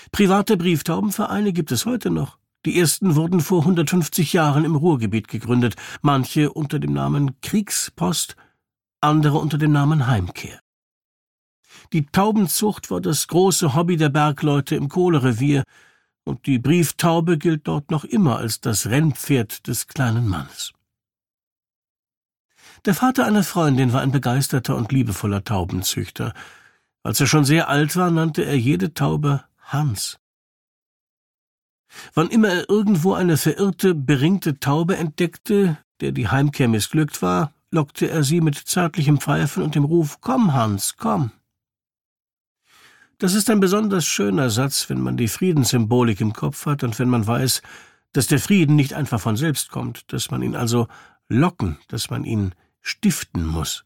Private Brieftaubenvereine gibt es heute noch. Die ersten wurden vor 150 Jahren im Ruhrgebiet gegründet, manche unter dem Namen Kriegspost, andere unter dem Namen Heimkehr. Die Taubenzucht war das große Hobby der Bergleute im Kohlerevier, und die Brieftaube gilt dort noch immer als das Rennpferd des kleinen Mannes. Der Vater einer Freundin war ein begeisterter und liebevoller Taubenzüchter. Als er schon sehr alt war, nannte er jede Taube Hans. Wann immer er irgendwo eine verirrte, beringte Taube entdeckte, der die Heimkehr missglückt war, lockte er sie mit zärtlichem Pfeifen und dem Ruf: »Komm, Hans, komm!« Das ist ein besonders schöner Satz, wenn man die Friedenssymbolik im Kopf hat und wenn man weiß, dass der Frieden nicht einfach von selbst kommt, dass man ihn also locken, dass man ihn stiften muss.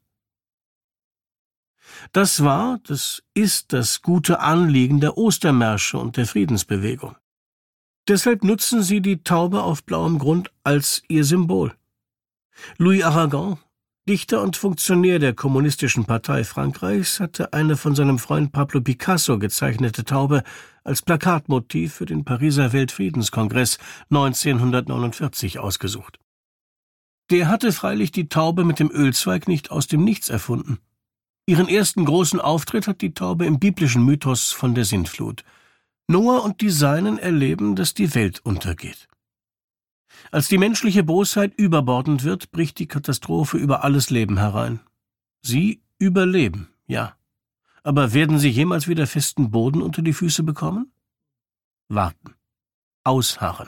Das ist das gute Anliegen der Ostermärsche und der Friedensbewegung. Deshalb nutzen sie die Taube auf blauem Grund als ihr Symbol. Louis Aragon, Dichter und Funktionär der Kommunistischen Partei Frankreichs, hatte eine von seinem Freund Pablo Picasso gezeichnete Taube als Plakatmotiv für den Pariser Weltfriedenskongress 1949 ausgesucht. Der hatte freilich die Taube mit dem Ölzweig nicht aus dem Nichts erfunden. Ihren ersten großen Auftritt hat die Taube im biblischen Mythos von der Sintflut. Noah und die Seinen erleben, dass die Welt untergeht. Als die menschliche Bosheit überbordend wird, bricht die Katastrophe über alles Leben herein. Sie überleben, ja. Aber werden sie jemals wieder festen Boden unter die Füße bekommen? Warten. Ausharren.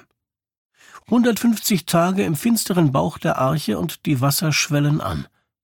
150 Tage im finsteren Bauch der Arche und die Wasser schwellen an.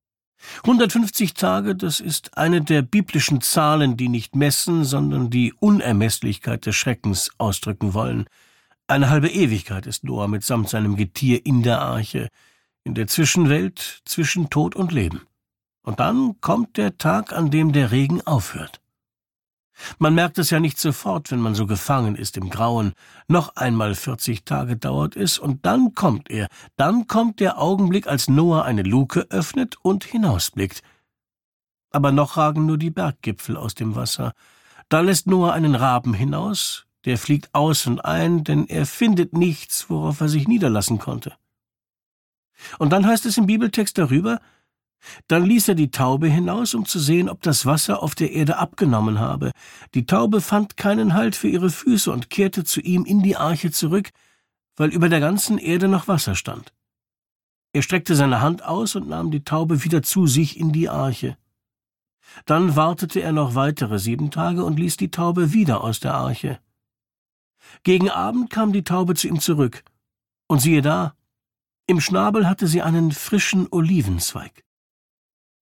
150 Tage, das ist eine der biblischen Zahlen, die nicht messen, sondern die Unermesslichkeit des Schreckens ausdrücken wollen. Eine halbe Ewigkeit ist Noah mitsamt seinem Getier in der Arche, in der Zwischenwelt zwischen Tod und Leben. Und dann kommt der Tag, an dem der Regen aufhört. Man merkt es ja nicht sofort, wenn man so gefangen ist im Grauen. Noch einmal 40 Tage dauert es, und dann kommt er. Dann kommt der Augenblick, als Noah eine Luke öffnet und hinausblickt. Aber noch ragen nur die Berggipfel aus dem Wasser. Da lässt Noah einen Raben hinaus, der fliegt aus und ein, denn er findet nichts, worauf er sich niederlassen konnte. Und dann heißt es im Bibeltext darüber: Dann ließ er die Taube hinaus, um zu sehen, ob das Wasser auf der Erde abgenommen habe. Die Taube fand keinen Halt für ihre Füße und kehrte zu ihm in die Arche zurück, weil über der ganzen Erde noch Wasser stand. Er streckte seine Hand aus und nahm die Taube wieder zu sich in die Arche. Dann wartete er noch weitere 7 Tage und ließ die Taube wieder aus der Arche. Gegen Abend kam die Taube zu ihm zurück, und siehe da, im Schnabel hatte sie einen frischen Olivenzweig.